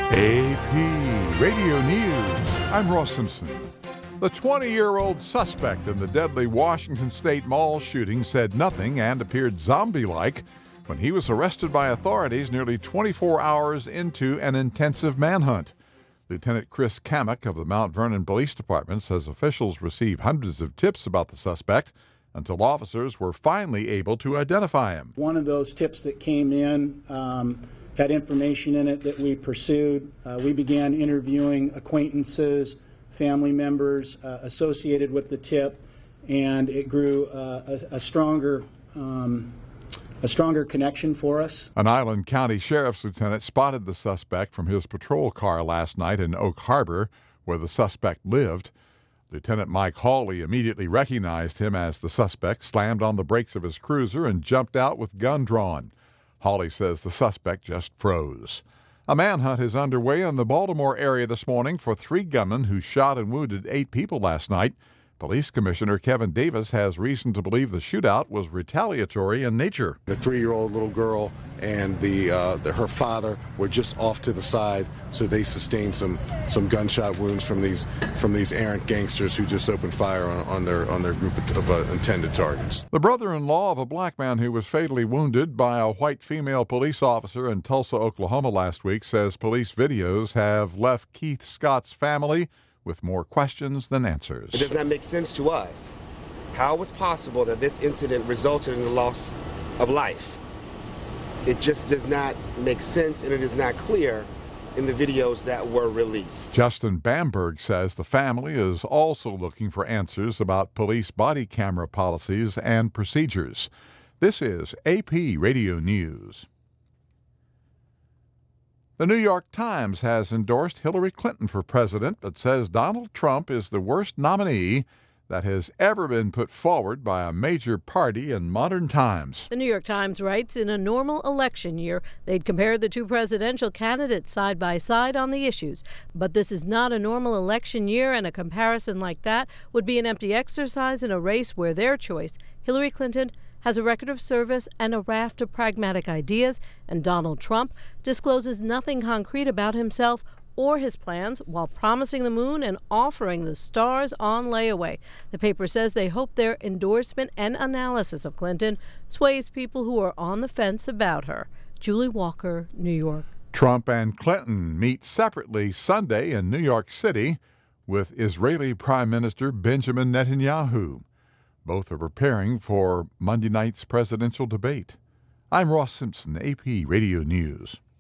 AP Radio News. I'm Ross Simpson. The 20-year-old suspect in the deadly Washington State Mall shooting said nothing and appeared zombie-like when he was arrested by authorities nearly 24 hours into an intensive manhunt. Lieutenant Chris Kamek of the Mount Vernon Police Department says officials received hundreds of tips about the suspect until officers were finally able to identify him. One of those tips that came in had information in it that we pursued. We began interviewing acquaintances, family members associated with the tip, and it grew a stronger connection for us. An Island County Sheriff's lieutenant spotted the suspect from his patrol car last night in Oak Harbor, where the suspect lived. Lieutenant Mike Hawley immediately recognized him as the suspect, slammed on the brakes of his cruiser, and jumped out with gun drawn. Hawley says the suspect just froze. A manhunt is underway in the Baltimore area this morning for 3 gunmen who shot and wounded 8 people last night. Police Commissioner Kevin Davis has reason to believe the shootout was retaliatory in nature. The 3-year-old little girl and her father were just off to the side, so they sustained some gunshot wounds from these errant gangsters who just opened fire on their group of intended targets. The brother-in-law of a black man who was fatally wounded by a white female police officer in Tulsa, Oklahoma last week says police videos have left Keith Scott's family with more questions than answers. It does not make sense to us. How was it possible that this incident resulted in the loss of life? It just does not make sense, and it is not clear in the videos that were released. Justin Bamberg says the family is also looking for answers about police body camera policies and procedures. This is AP Radio News. The New York Times has endorsed Hillary Clinton for president, but says Donald Trump is the worst nominee that has ever been put forward by a major party in modern times. The New York Times writes, in a normal election year, they'd compare the 2 presidential candidates side by side on the issues. But this is not a normal election year, and a comparison like that would be an empty exercise in a race where their choice, Hillary Clinton, has a record of service and a raft of pragmatic ideas, and Donald Trump discloses nothing concrete about himself or his plans while promising the moon and offering the stars on layaway. The paper says they hope their endorsement and analysis of Clinton sways people who are on the fence about her. Julie Walker, New York. Trump and Clinton meet separately Sunday in New York City with Israeli Prime Minister Benjamin Netanyahu. Both are preparing for Monday night's presidential debate. I'm Ross Simpson, AP Radio News.